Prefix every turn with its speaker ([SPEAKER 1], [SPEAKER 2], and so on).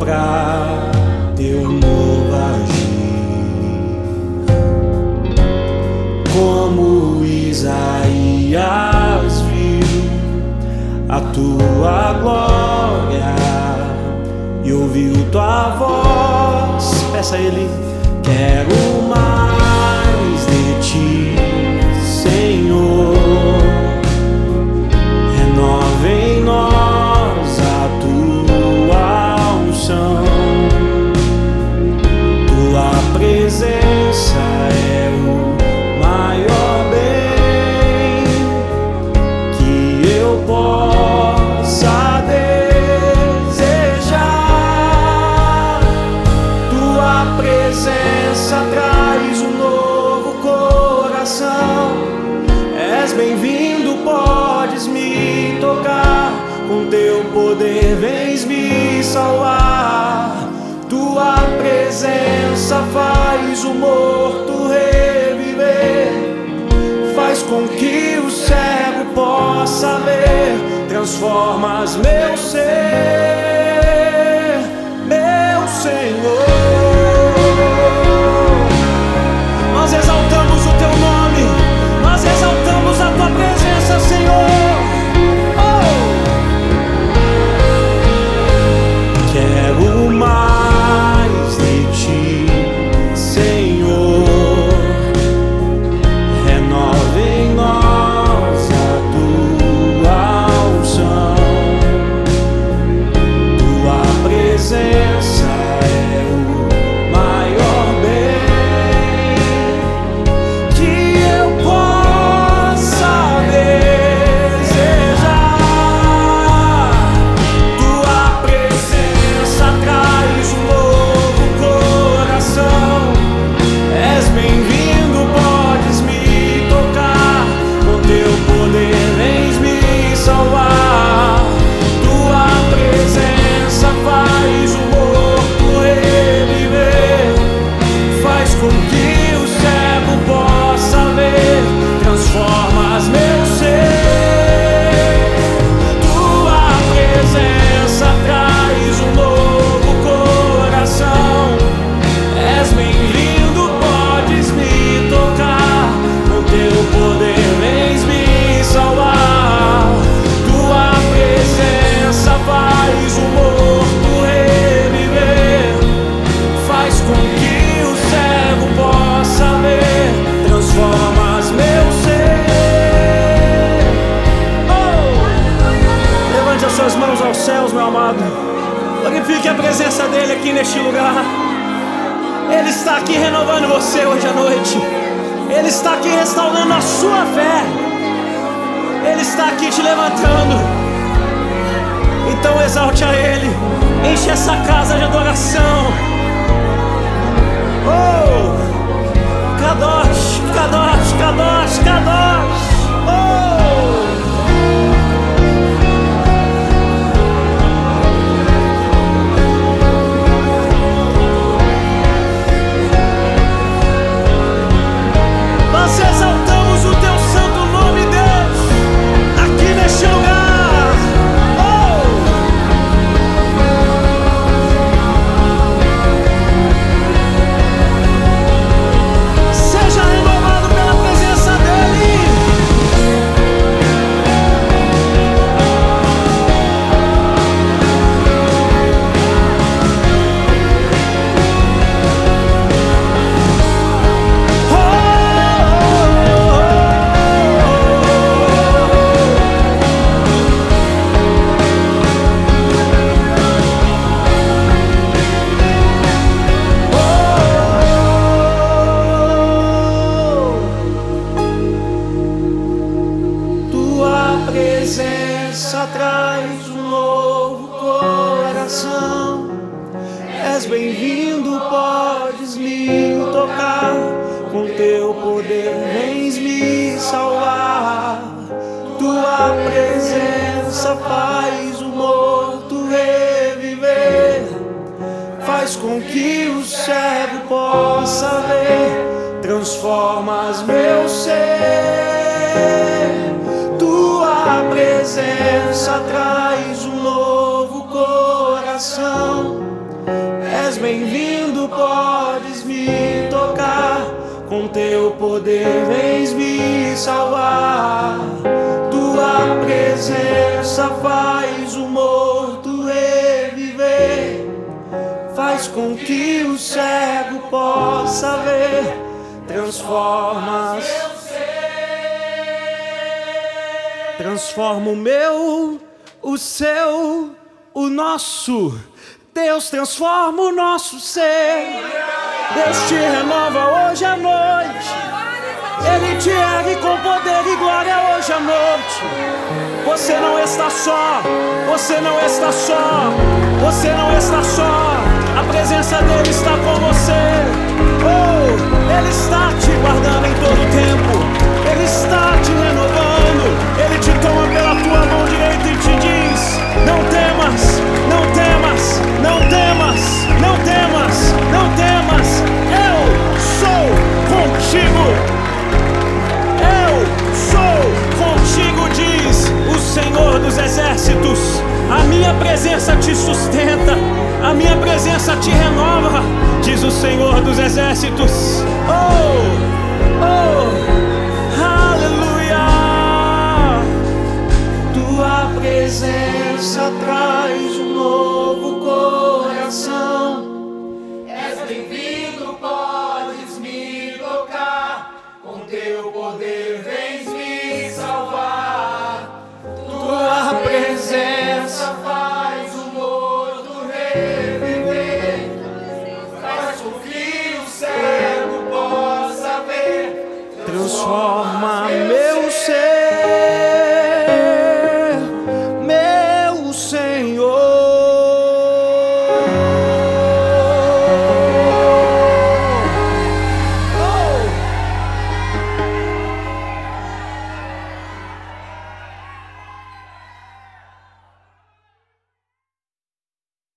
[SPEAKER 1] pra teu novo agir. Como Isaías viu a tua glória e ouviu tua voz, peça a Ele: quero mais de ti, Senhor. Renova em nós a tua unção. Tua presença é o maior bem que eu possa desejar. Tua presença traz um novo coração. És bem-vindo, podes me tocar. Com teu poder vens me salvar. Tua presença faz o morto reviver, faz com que o cego possa ver. Transformas meu ser, meu Senhor. Nós exaltamos o teu nome, nós exaltamos a tua presença, Senhor. Quero mais de ti, Senhor. Renova em nós a tua unção. Tua presença é o maior bem que eu possa desejar. Tua presença traz um novo coração. És bem-vindo, podes me tocar. Com teu poder vens me salvar. Tua presença faz o morto reviver, faz com que o cego possa ver. Transformas meu ser. Tua presença traz um novo coração. És bem-vindo, podes me tocar. Com teu poder vens me salvar. Tua presença faz o morto reviver, faz com que o cego possa ver. Transformas meu ser. Levante as suas mãos aos céus, meu amado. Glorifique a presença dele aqui neste lugar. Ele está aqui renovando você hoje à noite. Ele está aqui restaurando a sua fé. Ele está aqui te levantando. Então exalte a Ele. Enche essa casa de adoração. Oh! Kadosh, Kadosh, Kadosh, Kadosh. Oh! Nós exaltamos o teu santo nome, Deus, aqui neste lugar. Oh! Seja renovado pela presença dele. Tua presença traz um novo coração. És bem-vindo, podes me tocar. Com teu poder vens me salvar. Tua presença faz o morto reviver, faz com que o cego possa ver. Transformas meu ser. Tua presença traz um novo coração. bem-vindo, podes me tocar. Com teu poder vens me salvar. Tua presença faz o morto reviver, faz com que o cego possa ver. Transforma o meu, o seu, o nosso. Deus transforma o nosso ser. Deus te renova hoje à noite. Ele te ergue com poder e glória hoje à noite. Você não está só. Você não está só. Você não está só. A presença dele está com você. Oh, ele está te guardando em todo o tempo. Ele está te renovando. Ele te toma pela tua mão direita e te diz: não temas, não temas, não temas, não temas, não temas. Eu sou contigo. Eu sou contigo, diz o Senhor dos Exércitos. A minha presença te sustenta. A minha presença te renova, diz o Senhor dos Exércitos. Oh, oh, aleluia. Tua presença traz um novo coração. És bem-vindo, podes me tocar. Com teu poder vens me salvar. Tua presença faz o morto reviver, faz com que o cego possa ver. Transforma